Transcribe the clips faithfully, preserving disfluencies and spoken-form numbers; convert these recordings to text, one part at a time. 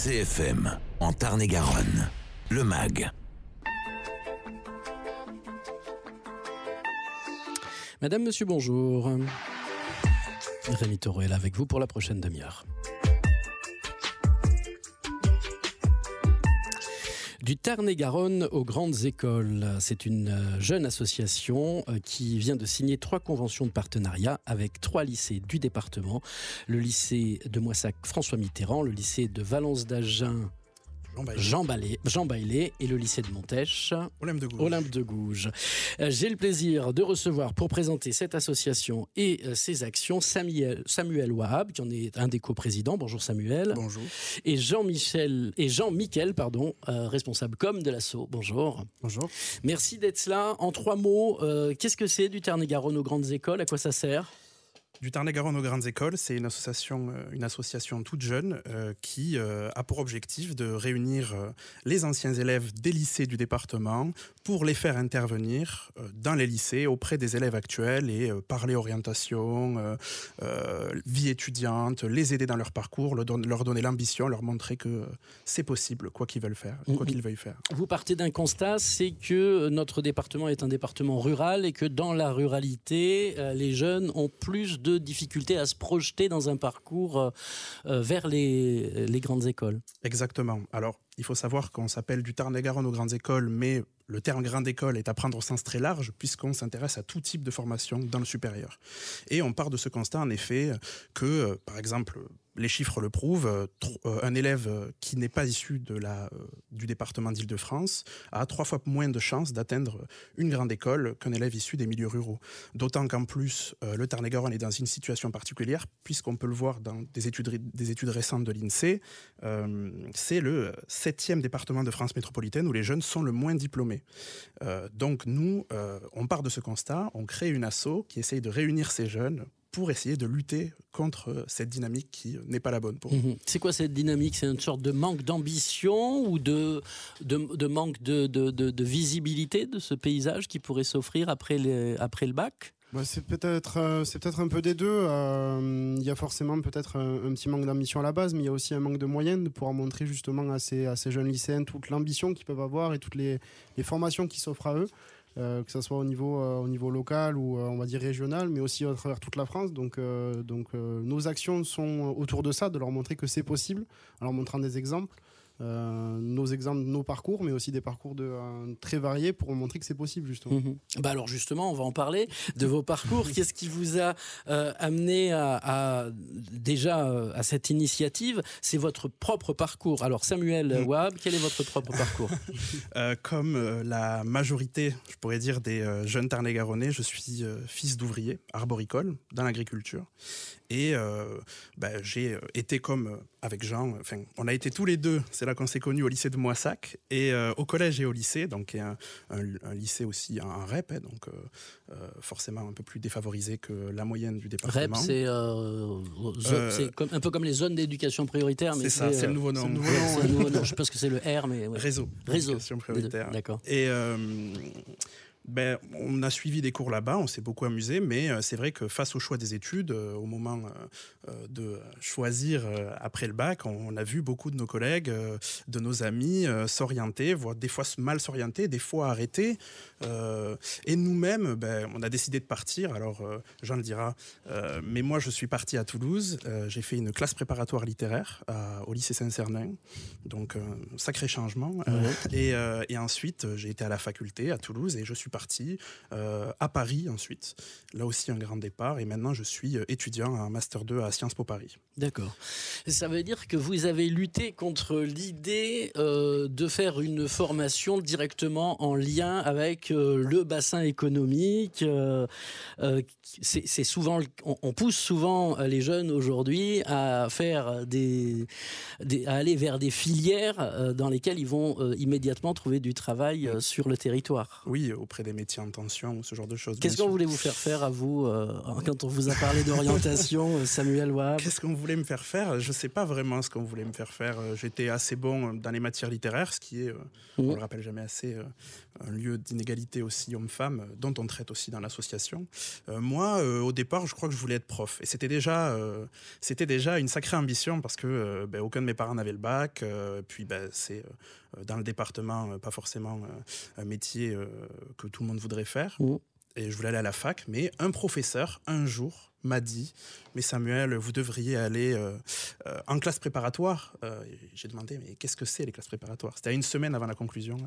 C F M, en Tarn-et-Garonne, le M A G. Madame, monsieur, bonjour. Rémi Taureau est là avec vous pour la prochaine demi-heure. Du Tarn-et-Garonne aux grandes écoles. C'est une jeune association qui vient de signer trois conventions de partenariat avec trois lycées du département. Le lycée de Moissac François Mitterrand, le lycée de Valence d'Agen Jean Baillet, Jean Baillet et le lycée de Montèche Olympe de Gouges. Olympe de Gouges. Euh, j'ai le plaisir de recevoir pour présenter cette association et euh, ses actions Samuel, Samuel Wahab, qui en est un des coprésidents. Bonjour Samuel. Bonjour. Et Jean-Michel et Jean-Michel, pardon, euh, responsable com de l'asso. Bonjour. Bonjour. Merci d'être là. En trois mots, euh, qu'est-ce que c'est du Tarn-et-Garonne aux grandes écoles? À quoi ça sert? Du Tarn-et-Garonne aux grandes écoles, c'est une association, une association toute jeune euh, qui euh, a pour objectif de réunir euh, les anciens élèves des lycées du département pour les faire intervenir euh, dans les lycées auprès des élèves actuels et euh, parler orientation, euh, euh, vie étudiante, les aider dans leur parcours, le don- leur donner l'ambition, leur montrer que euh, c'est possible, quoi qu'ils veulent faire, quoi qu'ils veuillent faire. Vous partez d'un constat, c'est que notre département est un département rural et que dans la ruralité, euh, les jeunes ont plus de de difficultés à se projeter dans un parcours euh, euh, vers les, les grandes écoles. Exactement. Alors, il faut savoir qu'on s'appelle du Tarn-et-Garonne aux grandes écoles, mais le terme grande école est à prendre au sens très large, puisqu'on s'intéresse à tout type de formation dans le supérieur. Et on part de ce constat, en effet, que, euh, par exemple, les chiffres le prouvent, euh, tro- euh, un élève euh, qui n'est pas issu de la, euh, du département d'Île-de-France a trois fois moins de chances d'atteindre une grande école qu'un élève issu des milieux ruraux. D'autant qu'en plus, euh, le Tarn-et-Garonne est dans une situation particulière, puisqu'on peut le voir dans des études, des études récentes de l'INSEE, euh, c'est le septième département de France métropolitaine où les jeunes sont le moins diplômés. Euh, donc nous, euh, on part de ce constat, on crée une asso qui essaye de réunir ces jeunes pour essayer de lutter contre cette dynamique qui n'est pas la bonne pour eux. Mmh. C'est quoi cette dynamique? C'est une sorte de manque d'ambition ou de, de, de manque de, de, de, de visibilité de ce paysage qui pourrait s'offrir après, les, après le bac? Bah, c'est peut-être euh, c'est peut-être un peu des deux. Il euh, y a forcément peut-être un, un petit manque d'ambition à la base, mais il y a aussi un manque de moyens de pouvoir montrer justement à ces, à ces jeunes lycéens toute l'ambition qu'ils peuvent avoir et toutes les, les formations qui s'offrent à eux, euh, que ce soit au niveau, euh, au niveau local ou euh, on va dire régional, mais aussi à travers toute la France. Donc, euh, donc euh, nos actions sont autour de ça, de leur montrer que c'est possible, en leur montrant des exemples. Euh, nos exemples, nos parcours, mais aussi des parcours de, euh, très variés pour montrer que c'est possible justement. Mmh. Bah alors justement, on va en parler de vos parcours. Qu'est-ce qui vous a euh, amené à, à déjà euh, à cette initiative? C'est votre propre parcours. Alors Samuel mmh. Wahab, quel est votre propre parcours? euh, Comme euh, la majorité, je pourrais dire, des euh, jeunes Tarn-et-Garonnais, je suis euh, fils d'ouvrier arboricole dans l'agriculture. Et euh, bah, j'ai été comme euh, avec Jean, enfin, on a été tous les deux, c'est là qu'on s'est connus au lycée de Moissac, et euh, au collège et au lycée, donc un, un, un lycée aussi, un, un R E P, hein, donc euh, euh, forcément un peu plus défavorisé que la moyenne du département. R E P, c'est, euh, zo- euh, c'est comme, un peu comme les zones d'éducation prioritaire. Mais c'est, c'est ça, c'est, euh, c'est le nouveau nom. C'est le nouveau nom, c'est le nouveau nom. Je pense que c'est le R, mais... Ouais. Réseau, Réseau d'éducation prioritaire. D'accord. Et... Euh, Ben, on a suivi des cours là-bas, on s'est beaucoup amusé, mais euh, c'est vrai que face au choix des études, euh, au moment euh, de choisir euh, après le bac, on, on a vu beaucoup de nos collègues, euh, de nos amis euh, s'orienter, voire des fois mal s'orienter, des fois arrêter. Euh, et nous-mêmes, ben, on a décidé de partir. Alors, euh, Jean le dira, euh, mais moi, je suis parti à Toulouse. Euh, j'ai fait une classe préparatoire littéraire à, au lycée Saint-Cernin, donc un sacré changement. Ouais. Euh, et, euh, et ensuite, j'ai été à la faculté à Toulouse et je suis parti euh, à Paris ensuite. Là aussi un grand départ et maintenant je suis étudiant en Master deux à Sciences Po Paris. D'accord. Ça veut dire que vous avez lutté contre l'idée euh, de faire une formation directement en lien avec euh, le bassin économique. Euh, euh, c'est, c'est souvent, on, on pousse souvent les jeunes aujourd'hui à faire des, des, à aller vers des filières euh, dans lesquelles ils vont euh, immédiatement trouver du travail euh, sur le territoire. Oui, auprès des métiers en tension ou ce genre de choses. Qu'est-ce qu'on voulait vous faire faire à vous euh, quand on vous a parlé d'orientation, Samuel Wahab? Qu'est-ce qu'on voulait me faire faire? Je ne sais pas vraiment ce qu'on voulait me faire faire. J'étais assez bon dans les matières littéraires, ce qui est, mmh. on ne le rappelle jamais assez, un lieu d'inégalité aussi homme-femme, dont on traite aussi dans l'association. Euh, moi, euh, au départ, je crois que je voulais être prof. Et c'était déjà, euh, c'était déjà une sacrée ambition parce que euh, ben, aucun de mes parents n'avait le bac. Euh, puis ben, c'est euh, dans le département, euh, pas forcément euh, un métier euh, que tout le monde voudrait faire. Mmh. Et je voulais aller à la fac, mais un professeur, un jour, m'a dit « Mais Samuel, vous devriez aller euh, euh, en classe préparatoire. Euh, » J'ai demandé « Mais qu'est-ce que c'est les classes préparatoires ?» C'était à une semaine avant la conclusion,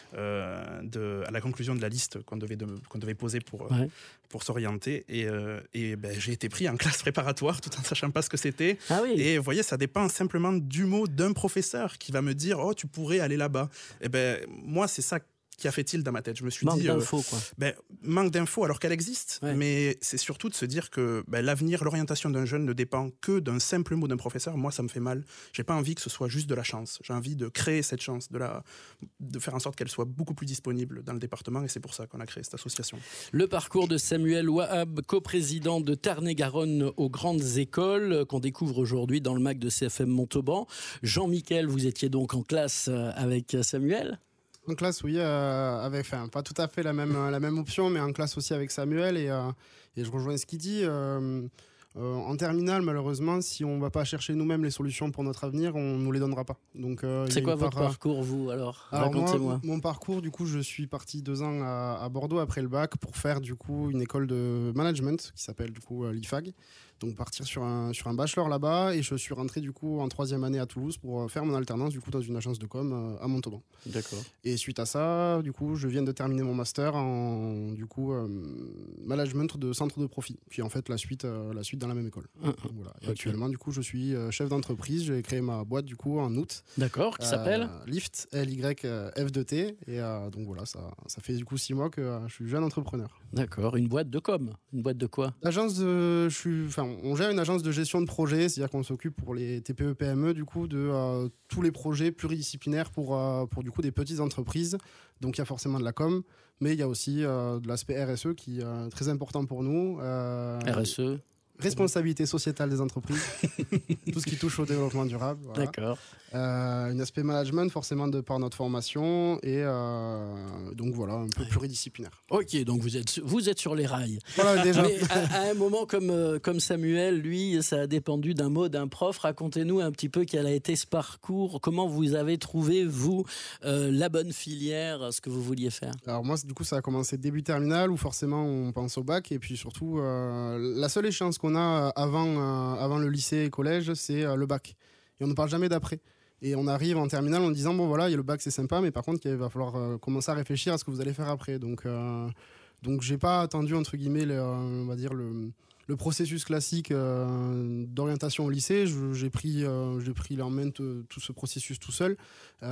euh, de, à la conclusion de la liste qu'on devait, de, qu'on devait poser pour, ouais. pour s'orienter. Et, euh, et ben, j'ai été pris en classe préparatoire tout en ne sachant pas ce que c'était. Ah oui. Et vous voyez, ça dépend simplement du mot d'un professeur qui va me dire « Oh, tu pourrais aller là-bas. » Et ben, moi, c'est ça qui a fait tilt dans ma tête. Je me suis manque dit... d'infos, euh, quoi. Ben, manque d'infos alors qu'elle existe, ouais. mais c'est surtout de se dire que ben, l'avenir, l'orientation d'un jeune ne dépend que d'un simple mot d'un professeur. Moi, ça me fait mal. J'ai pas envie que ce soit juste de la chance. J'ai envie de créer cette chance, de, la, de faire en sorte qu'elle soit beaucoup plus disponible dans le département, et c'est pour ça qu'on a créé cette association. Le parcours de Samuel Wahab, coprésident de Tarn-et-Garonne aux grandes écoles, qu'on découvre aujourd'hui dans le M A C de C F M Montauban. Jean-Michel, vous étiez donc en classe avec Samuel ? En classe, oui, euh, avec, enfin, pas tout à fait la même, la même option, mais en classe aussi avec Samuel. Et, euh, et je rejoins ce qu'il dit. Euh, euh, en terminale, malheureusement, si on ne va pas chercher nous-mêmes les solutions pour notre avenir, on ne nous les donnera pas. Donc, euh, c'est quoi votre part... parcours, vous, alors, alors racontez-moi. Moi, mon parcours, du coup, je suis parti deux ans à, à Bordeaux après le bac pour faire, du coup, une école de management qui s'appelle, du coup, l'I F A G. Donc partir sur un, sur un bachelor là-bas, et je suis rentré du coup en troisième année à Toulouse pour faire mon alternance du coup dans une agence de com à Montauban. D'accord. Et suite à ça, du coup, je viens de terminer mon master en du coup euh, management de centre de profit. Puis en fait la suite, euh, la suite dans la même école. Mmh. Voilà. Et okay. Actuellement du coup je suis chef d'entreprise. J'ai créé ma boîte du coup en août. D'accord. Qui euh, s'appelle Lift L Y F deux T. Et euh, donc voilà, ça, ça fait du coup six mois que euh, je suis jeune entrepreneur. D'accord. Une boîte de com. Une boîte de quoi? L'agence de, je suis, enfin. On gère une agence de gestion de projet, c'est-à-dire qu'on s'occupe pour les T P E P M E du coup de euh, tous les projets pluridisciplinaires pour, euh, pour du coup des petites entreprises. Donc il y a forcément de la com, mais il y a aussi euh, de l'aspect R S E qui est euh, très important pour nous. Euh, R S E Responsabilité sociétale des entreprises, tout ce qui touche au développement durable. Voilà. D'accord. Euh, un aspect management forcément de par notre formation et euh, donc voilà, un peu pluridisciplinaire. Ok, donc vous êtes, vous êtes sur les rails. Voilà, déjà. Mais à, à un moment comme, euh, comme Samuel, lui, ça a dépendu d'un mot, d'un prof. Racontez-nous un petit peu quel a été ce parcours, comment vous avez trouvé, vous, euh, la bonne filière, ce que vous vouliez faire. Alors moi, du coup, ça a commencé début terminale où forcément on pense au bac et puis surtout, euh, la seule échéance qu'on a avant, euh, avant le lycée et collège, c'est euh, le bac. Et on ne parle jamais d'après. Et on arrive en terminale en disant, bon voilà, il y a le bac, c'est sympa, mais par contre, il va falloir euh, commencer à réfléchir à ce que vous allez faire après. Donc, euh, donc j'ai pas attendu, entre guillemets, le, on va dire, le, le processus classique euh, d'orientation au lycée. Je, j'ai pris, euh, j'ai pris en main t- tout ce processus tout seul,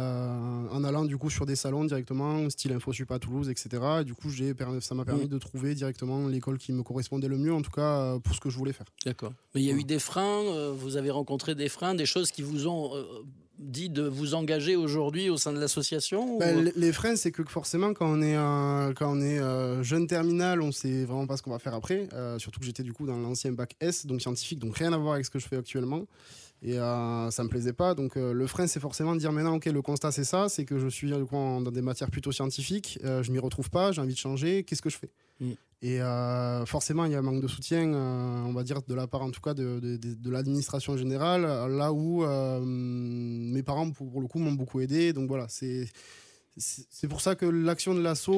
euh, en allant du coup sur des salons directement, style InfoSup à Toulouse, et cetera. Et du coup, j'ai, ça m'a permis mmh. de trouver directement l'école qui me correspondait le mieux, en tout cas euh, pour ce que je voulais faire. D'accord. Mais il y a ouais. eu des freins, euh, vous avez rencontré des freins, des choses qui vous ont... Euh, dit de vous engager aujourd'hui au sein de l'association ben, ou... Les freins, c'est que forcément, quand on est, euh, quand on est euh, jeune terminal, on sait vraiment pas ce qu'on va faire après. Euh, surtout que j'étais du coup dans l'ancien bac S, donc scientifique, donc rien à voir avec ce que je fais actuellement. Et euh, ça me plaisait pas. Donc euh, le frein, c'est forcément de dire maintenant, ok, le constat c'est ça, c'est que je suis du coup, en, dans des matières plutôt scientifiques, euh, je m'y retrouve pas, j'ai envie de changer, qu'est-ce que je fais mm. Et euh, forcément, il y a un manque de soutien, euh, on va dire de la part en tout cas de, de, de, de l'administration générale, là où euh, mes parents pour, pour le coup m'ont beaucoup aidé. Donc voilà, c'est c'est pour ça que l'action de l'asso,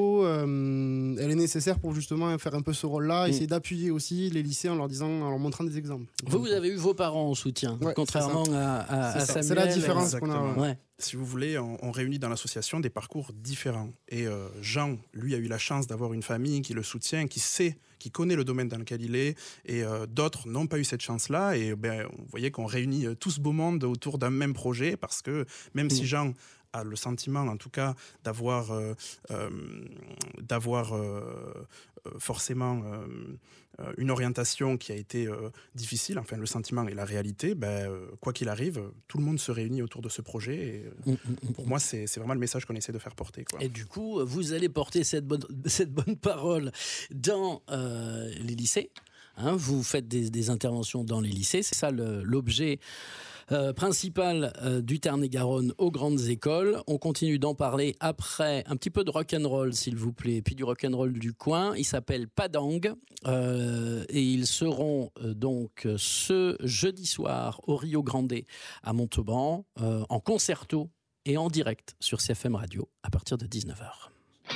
euh, elle est nécessaire pour justement faire un peu ce rôle-là, mmh. essayer d'appuyer aussi les lycées en leur disant, en leur montrant des exemples. Vous, vous avez eu vos parents en soutien, ouais, contrairement à, à, à Samuel. C'est la différence qu'on a. Ouais. Si vous voulez, on, on réunit dans l'association des parcours différents. Et euh, Jean, lui, a eu la chance d'avoir une famille qui le soutient, qui sait, qui connaît le domaine dans lequel il est. Et euh, d'autres n'ont pas eu cette chance-là. Et ben, vous voyez qu'on réunit euh, tout ce beau monde autour d'un même projet, parce que même mmh. si Jean a le sentiment, en tout cas, d'avoir, euh, euh, d'avoir euh, forcément euh, euh, une orientation qui a été euh, difficile, enfin le sentiment et la réalité, ben, euh, quoi qu'il arrive, tout le monde se réunit autour de ce projet. Et, euh, mmh. Pour moi, c'est, c'est vraiment le message qu'on essaie de faire porter, quoi. Et du coup, vous allez porter cette bonne, cette bonne parole dans euh, les lycées. Hein, vous faites des, des interventions dans les lycées, c'est ça le, l'objet Euh, principal euh, du Tarn-et-Garonne aux grandes écoles. On continue d'en parler après. Un petit peu de rock'n'roll, s'il vous plaît, puis du rock'n'roll du coin. Il s'appelle Padang euh, et ils seront euh, donc ce jeudi soir au Rio Grande à Montauban euh, en concerto et en direct sur C F M Radio à partir de dix-neuf heures.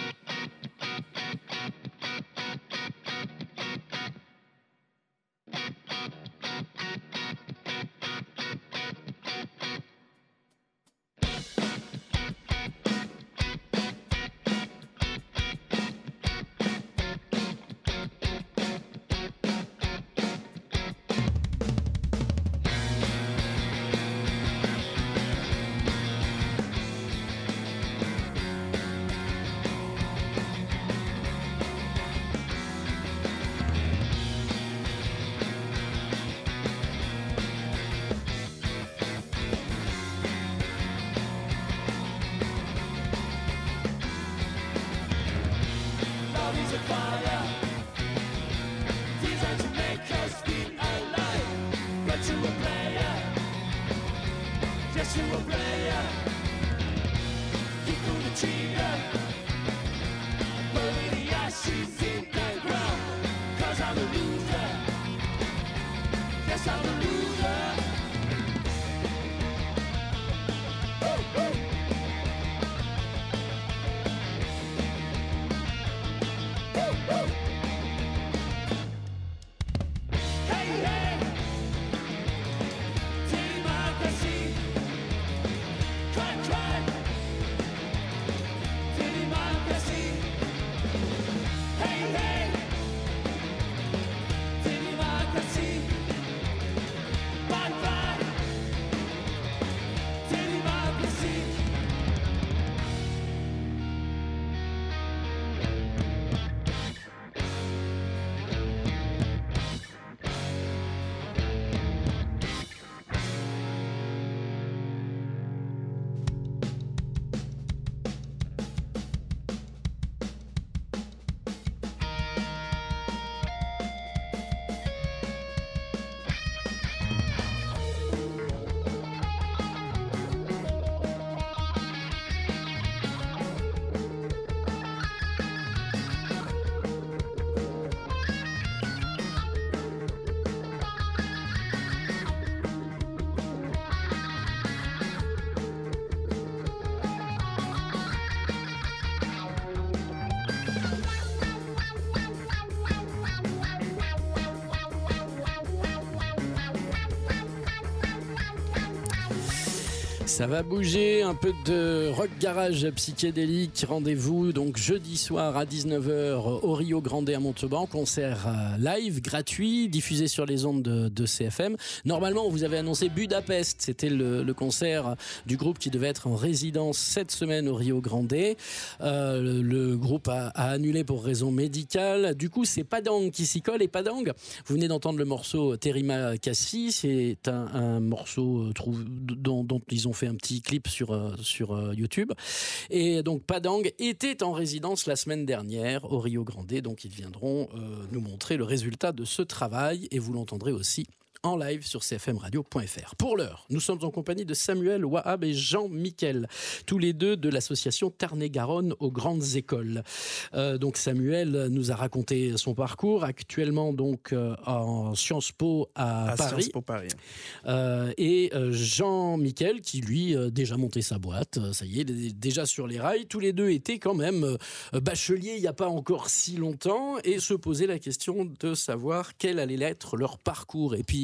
Ça va bouger, un peu de rock garage psychédélique. Rendez-vous donc jeudi soir à dix-neuf heures au Rio Grande à Montauban. Concert live, gratuit, diffusé sur les ondes de, de C F M. Normalement, on vous avait annoncé Budapest. C'était le, le concert du groupe qui devait être en résidence cette semaine au Rio Grande. Euh, le, le groupe a, a annulé pour raison médicale. Du coup, c'est Padang qui s'y colle. Et Padang, vous venez d'entendre le morceau Terima Kasih. C'est un, un morceau trouve, dont, dont ils ont fait un petit clip sur, euh, sur euh, YouTube. Et donc Padang était en résidence la semaine dernière au Rio Grande, donc ils viendront euh, nous montrer le résultat de ce travail et vous l'entendrez aussi en live sur c f m radio point f r. Pour l'heure, nous sommes en compagnie de Samuel Wahab et Jean Miquel, tous les deux de l'association Tarn-et-Garonne aux grandes écoles. Euh, donc Samuel nous a raconté son parcours, actuellement donc euh, en Sciences Po à, à Paris. Sciences Po Paris. Euh, et euh, Jean Miquel qui lui euh, déjà monté sa boîte, euh, ça y est, déjà sur les rails. Tous les deux étaient quand même euh, bacheliers il n'y a pas encore si longtemps et se posaient la question de savoir quel allait être leur parcours. Et puis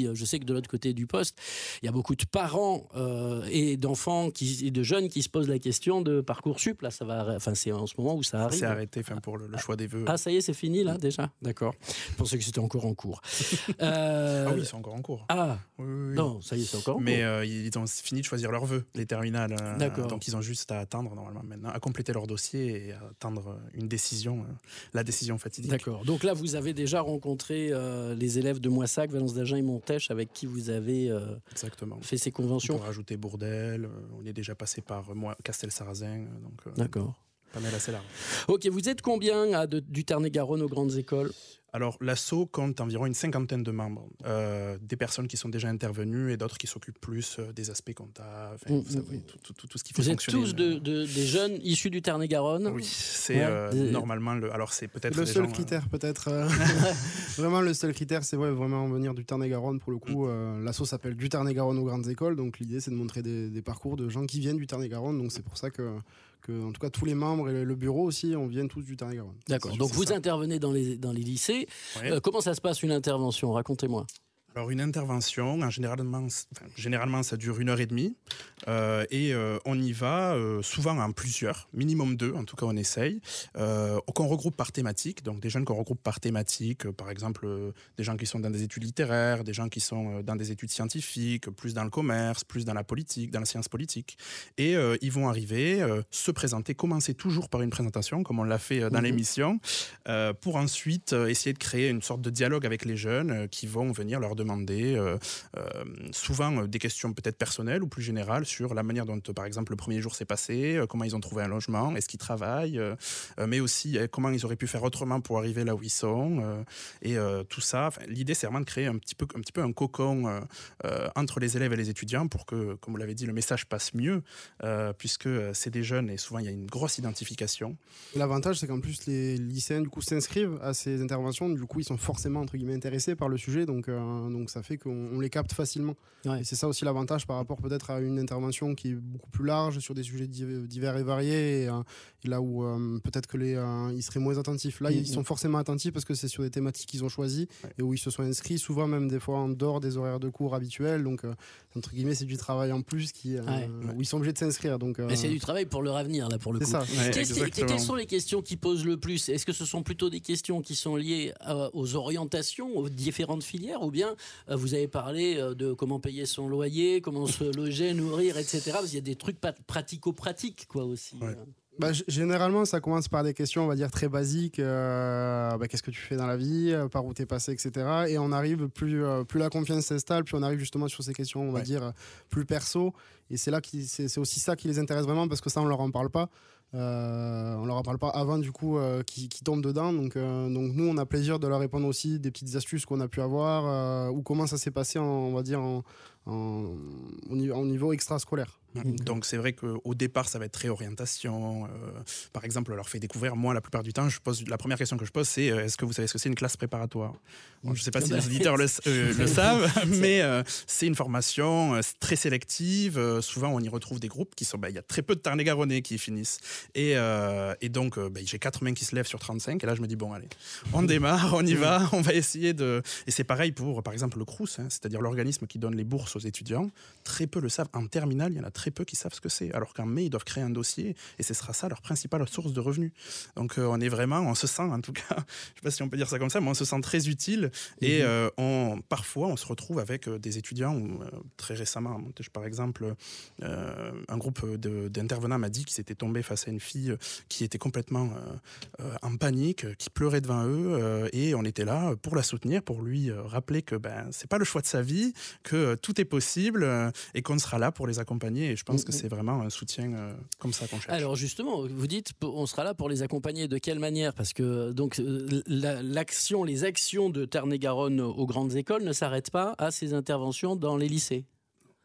je sais que de l'autre côté du poste, il y a beaucoup de parents euh, et d'enfants qui, et de jeunes qui se posent la question de Parcoursup. Là, ça va, enfin, c'est en ce moment où ça arrive. C'est arrêté, enfin, pour le, le choix des vœux. Ah, ça y est, c'est fini là déjà. D'accord. Je pensais que c'était encore en cours. Euh... Ah oui, c'est encore en cours. Ah oui, oui, oui. Non, ça y est, c'est encore en Mais cours. Euh, ils ont fini de choisir leurs vœux, les terminales. Euh, D'accord. Donc ils ont juste à attendre normalement maintenant, à compléter leur dossier et à attendre une décision, euh, la décision fatidique. D'accord. Donc là, vous avez déjà rencontré euh, les élèves de Moissac, Valence d'Agen et Montèche avec qui vous avez euh, Exactement. fait ces conventions. Pour rajouter Bourdelle, euh, on est déjà passé par euh, moi, Castel-Sarrazin. Donc, euh, D'accord. Panel assez large. Ok, vous êtes combien à de, du Tarn-et-Garonne aux grandes écoles ? Alors, l'asso compte environ une cinquantaine de membres, euh, des personnes qui sont déjà intervenues et d'autres qui s'occupent plus euh, des aspects comptables, enfin, mmh, vous savez, tout, tout, tout, tout ce qui fait vous fonctionner. Vous êtes tous de, de, des jeunes issus du Tarn-et-Garonne ? Oui, c'est ouais, euh, des... normalement le. Alors, c'est peut-être le seul gens, critère, euh... peut-être. Euh... vraiment, le seul critère, c'est ouais, vraiment venir du Tarn-et-Garonne. Pour le coup, mmh. euh, l'asso s'appelle du Tarn-et-Garonne aux grandes écoles, donc l'idée, c'est de montrer des, des parcours de gens qui viennent du Tarn-et-Garonne. Donc c'est pour ça que. Que, en tout cas, tous les membres et le bureau aussi, on vient tous du Tarn-et-Garonne. D'accord. Donc vous ça. intervenez dans les, dans les lycées. Ouais. Euh, comment ça se passe une intervention ? Racontez-moi. Alors une intervention, hein, généralement, enfin, généralement ça dure une heure et demie euh, et euh, on y va euh, souvent en plusieurs, minimum deux, en tout cas on essaye, euh, qu'on regroupe par thématique, donc des jeunes qu'on regroupe par thématique, euh, par exemple euh, des gens qui sont dans des études littéraires, des gens qui sont euh, dans des études scientifiques, plus dans le commerce, plus dans la politique, dans la science politique, et euh, ils vont arriver, euh, se présenter, commencer toujours par une présentation, comme on l'a fait euh, dans mmh. l'émission, euh, pour ensuite euh, essayer de créer une sorte de dialogue avec les jeunes euh, qui vont venir leur demander euh, euh, souvent euh, des questions peut-être personnelles ou plus générales sur la manière dont, par exemple, le premier jour s'est passé, euh, comment ils ont trouvé un logement, est-ce qu'ils travaillent, euh, mais aussi euh, comment ils auraient pu faire autrement pour arriver là où ils sont. Euh, et euh, tout ça, l'idée, c'est vraiment de créer un petit peu, un petit peu un cocon euh, euh, entre les élèves et les étudiants pour que, comme vous l'avez dit, le message passe mieux, euh, puisque c'est des jeunes et souvent il y a une grosse identification. L'avantage, c'est qu'en plus, les lycéens du coup, s'inscrivent à ces interventions, du coup, ils sont forcément entre guillemets, intéressés par le sujet, donc euh, Donc ça fait qu'on on les capte facilement. Ouais. Et c'est ça aussi l'avantage par rapport peut-être à une intervention qui est beaucoup plus large sur des sujets divers et variés. Et, euh, et là où euh, peut-être que les euh, ils seraient moins attentifs. Là, mmh. ils sont forcément attentifs parce que c'est sur des thématiques qu'ils ont choisies ouais. et où ils se sont inscrits, souvent même des fois en dehors des horaires de cours habituels. Donc euh, entre guillemets, c'est du travail en plus qui, euh, ouais. où ils sont obligés de s'inscrire. Donc, euh... Mais c'est du travail pour leur avenir là pour le c'est coup. Ça. Ouais, Qu'est-ce, quelles sont les questions qui posent le plus ? Est-ce que ce sont plutôt des questions qui sont liées à, aux orientations, aux différentes filières, ou bien euh, vous avez parlé de comment payer son loyer, comment se loger, nourrir, et cetera. Parce qu'il y a des trucs pratico-pratiques, quoi, aussi. Ouais. Bah, g- généralement, ça commence par des questions, on va dire, très basiques. Euh, bah, qu'est-ce que tu fais dans la vie, par où t'es passé, et cetera. Et on arrive, plus, euh, plus la confiance s'installe, plus on arrive justement sur ces questions, on va ouais. dire, plus perso. Et c'est, là qui, c'est, c'est aussi ça qui les intéresse vraiment, parce que ça, on leur en parle pas. Euh, on leur en parle pas avant du coup euh, qui, qui tombent dedans donc, euh, donc nous on a plaisir de leur répondre aussi des petites astuces qu'on a pu avoir euh, ou comment ça s'est passé en, on va dire en, en, au niveau, niveau extrascolaire. Donc, donc c'est vrai qu'au départ ça va être très orientation, euh, par exemple on leur fait découvrir, moi la plupart du temps je pose, la première question que je pose c'est euh, est-ce que vous savez ce que c'est une classe préparatoire? Bon, je ne sais pas si les auditeurs le, euh, le savent, mais euh, c'est une formation euh, très sélective, euh, souvent on y retrouve des groupes qui sont, bah, y a très peu de Tarn-et-Garonnais qui y finissent et, euh, et donc euh, bah, j'ai quatre mains qui se lèvent sur trente-cinq et là je me dis bon allez, on démarre, on y va, on va essayer de... Et c'est pareil pour par exemple le Crous, hein, c'est-à-dire l'organisme qui donne les bourses aux étudiants, très peu le savent, en terminale il y en a très peu qui savent ce que c'est, alors qu'en mai ils doivent créer un dossier et ce sera ça leur principale source de revenus. Donc euh, on est vraiment, on se sent en tout cas, je sais pas si on peut dire ça comme ça, mais on se sent très utile et euh, on, parfois on se retrouve avec euh, des étudiants, où, euh, très récemment à Montèche par exemple, euh, un groupe de, d'intervenants m'a dit qu'ils s'étaient tombés face à une fille qui était complètement euh, euh, en panique, qui pleurait devant eux euh, et on était là pour la soutenir, pour lui euh, rappeler que ben, c'est pas le choix de sa vie, que euh, tout est possible euh, et qu'on sera là pour les accompagner et je pense mmh. que c'est vraiment un soutien euh, comme ça qu'on cherche. Alors justement, vous dites on sera là pour les accompagner, de quelle manière? Parce que donc, la, l'action, les actions de Tarn-et-Garonne aux grandes écoles ne s'arrêtent pas à ces interventions dans les lycées.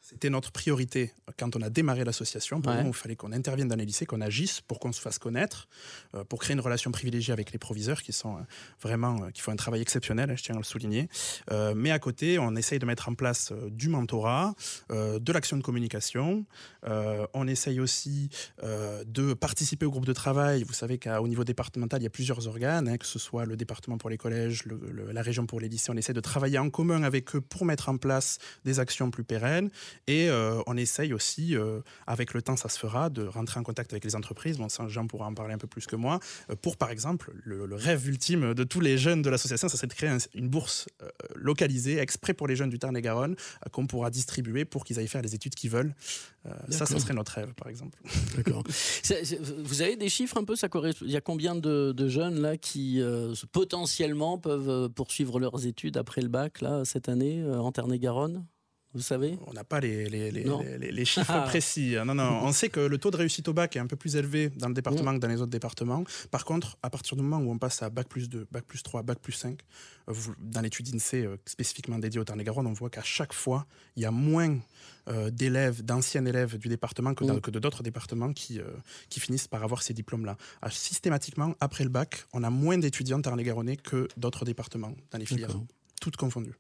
C'était notre priorité quand on a démarré l'association. Pour ouais. nous, il fallait qu'on intervienne dans les lycées, qu'on agisse pour qu'on se fasse connaître, euh, pour créer une relation privilégiée avec les proviseurs qui sont euh, vraiment, euh, qui font un travail exceptionnel, hein, je tiens à le souligner. Euh, mais à côté, on essaye de mettre en place euh, du mentorat, euh, de l'action de communication. Euh, on essaye aussi euh, de participer au groupe de travail. Vous savez qu'au niveau départemental, il y a plusieurs organes, hein, que ce soit le département pour les collèges, le, le, la région pour les lycées. On essaie de travailler en commun avec eux pour mettre en place des actions plus pérennes. Et euh, on essaye aussi, euh, avec le temps ça se fera, de rentrer en contact avec les entreprises. Bon, ça, Jean pourra en parler un peu plus que moi. Euh, pour par exemple, le, le rêve ultime de tous les jeunes de l'association, ça serait de créer un, une bourse euh, localisée, exprès pour les jeunes du Tarn-et-Garonne, euh, qu'on pourra distribuer pour qu'ils aillent faire les études qu'ils veulent. Euh, ça, ça serait notre rêve, par exemple. D'accord. C'est, c'est, vous avez des chiffres un peu, ça correspond. Il y a combien de, de jeunes là qui euh, potentiellement peuvent poursuivre leurs études après le bac là cette année euh, en Tarn-et-Garonne? Vous savez ? On n'a pas les, les, les, les, les chiffres ah. précis. Non, non. On sait que le taux de réussite au bac est un peu plus élevé dans le département mmh. que dans les autres départements. Par contre, à partir du moment où on passe à bac plus deux, bac plus trois, bac plus cinq, dans l'étude INSEE spécifiquement dédiée au Tarn-et-Garonne, on voit qu'à chaque fois, il y a moins euh, d'élèves, d'anciens élèves du département que, dans, mmh. que de d'autres départements qui, euh, qui finissent par avoir ces diplômes-là. Alors, systématiquement, après le bac, on a moins d'étudiants tarn-et-garonnais que d'autres départements dans les filières, D'accord. toutes confondues.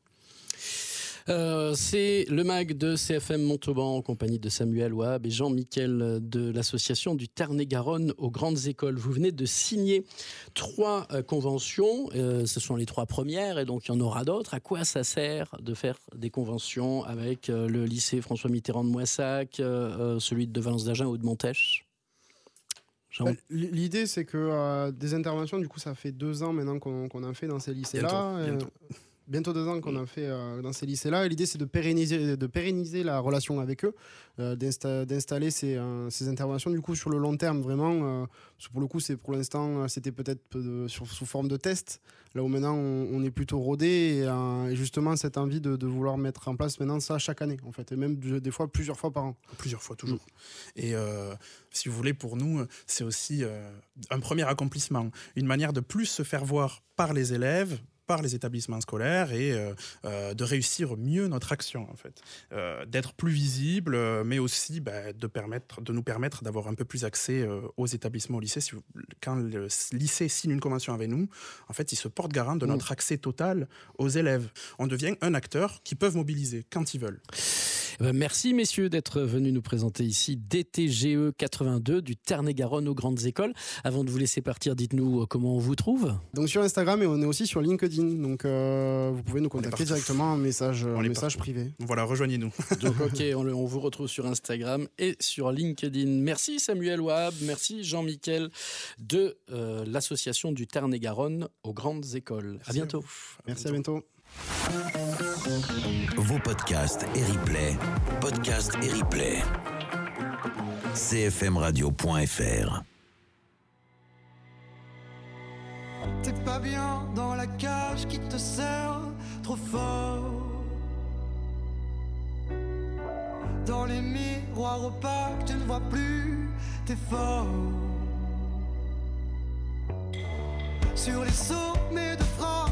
Euh, c'est le mag de C F M Montauban en compagnie de Samuel Ouab et Jean-Michel de l'association du Tarn-et-Garonne aux grandes écoles. Vous venez de signer trois euh, conventions, euh, ce sont les trois premières et donc il y en aura d'autres. À quoi ça sert de faire des conventions avec euh, le lycée François Mitterrand de Moissac, euh, celui de Valence d'Agen ou de Montèche ? Jean. L'idée, c'est que euh, des interventions, du coup, ça fait deux ans maintenant qu'on, qu'on en fait dans ces lycées-là. Bientôt, bientôt. Euh, bientôt deux ans qu'on a fait euh, dans ces lycées-là. Et l'idée, c'est de pérenniser, de pérenniser la relation avec eux, euh, d'insta- d'installer ces, euh, ces interventions du coup sur le long terme, vraiment. Euh, parce que pour le coup, c'est, pour l'instant, c'était peut-être de, sur, sous forme de test. Là où maintenant, on, on est plutôt rodé. Et, euh, et justement, cette envie de, de vouloir mettre en place maintenant ça chaque année, en fait. Et même des fois, plusieurs fois par an. Plusieurs fois, toujours. Mmh. Et euh, si vous voulez, pour nous, c'est aussi euh, un premier accomplissement. Une manière de plus se faire voir par les élèves, par les établissements scolaires et euh, euh, de réussir mieux notre action en fait, euh, d'être plus visible, euh, mais aussi bah, de permettre, de nous permettre d'avoir un peu plus accès euh, aux établissements, au lycée. Si vous, quand le lycée signe une convention avec nous, en fait, il se porte garant de notre accès total aux élèves. On devient un acteur qu'ils peuvent mobiliser quand ils veulent. Merci messieurs d'être venus nous présenter ici D T G E quatre-vingt-deux du Tarn-et-Garonne aux grandes écoles. Avant de vous laisser partir, dites-nous comment on vous trouve. Donc sur Instagram et on est aussi sur LinkedIn. Donc euh, vous pouvez nous contacter directement en message, en message privé. Voilà, rejoignez-nous. Donc ok, on, on vous retrouve sur Instagram et sur LinkedIn. Merci Samuel Ouab, merci Jean-Michel de euh, l'association du Tarn-et-Garonne aux grandes écoles. Merci à bientôt. Merci, à bientôt. Vos podcasts et replays, podcasts et replays. c f m radio point f r. T'es pas bien dans la cage qui te serre trop fort. Dans les miroirs opaques, tu ne vois plus tes forts. Sur les sommets de France,